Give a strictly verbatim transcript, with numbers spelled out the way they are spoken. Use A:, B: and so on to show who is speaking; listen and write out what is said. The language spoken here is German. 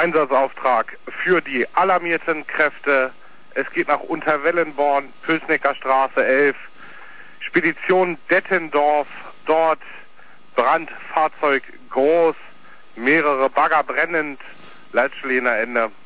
A: Einsatzauftrag für die alarmierten Kräfte. Es geht nach Unterwellenborn, Pülsnecker Straße elf, Spedition Dettendorf, dort Brandfahrzeug groß, mehrere Bagger brennend, Leitschlehner Ende.